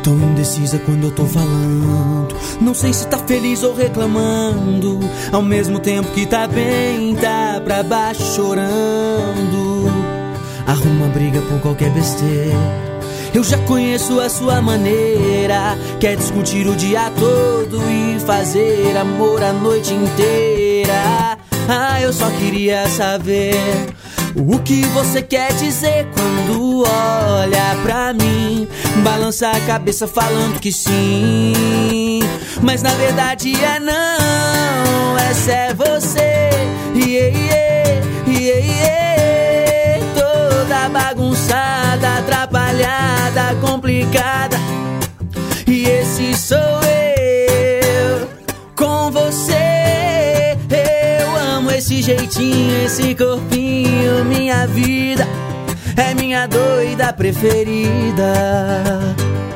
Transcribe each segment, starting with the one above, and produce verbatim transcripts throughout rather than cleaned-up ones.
Tão indecisa quando eu tô falando. Não sei se tá feliz ou reclamando. Ao mesmo tempo que tá bem, tá pra baixo chorando. Arruma briga por qualquer besteira. Eu já conheço a sua maneira. Quer discutir o dia todo e fazer amor a noite inteira. Ah, eu só queria saber o que você quer dizer quando olha pra mim. Balança a cabeça falando que sim, mas na verdade é não. Essa é você, yeah, yeah, yeah, yeah. Toda bagunçada, atrapalhada, complicada. E esse sou eu com você. Eu amo esse jeitinho, esse corpinho. Minha vida é minha doida preferida.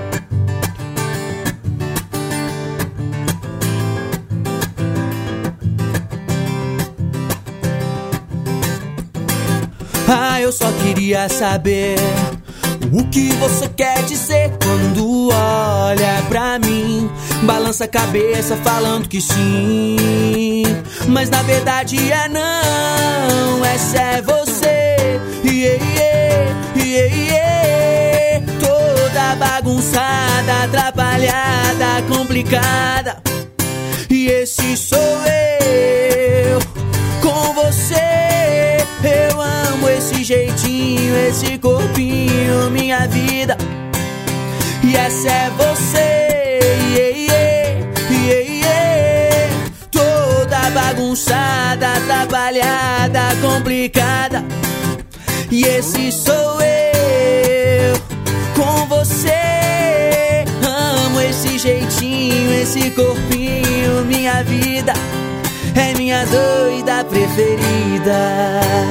Ah, eu só queria saber o que você quer dizer quando olha pra mim. Balança a cabeça falando que sim, mas na verdade é não. Essa é você, yeah, yeah, yeah, yeah. Toda bagunçada, atrapalhada, complicada. E esse sou eu com você. Eu amo esse jeitinho, esse corpinho. Minha vida, e essa é você, yeah, yeah, yeah, yeah. Toda bagunçada, atrapalhada, complicada. E esse sou eu com você. Amo esse jeitinho, esse corpinho. Minha vida é minha doida preferida.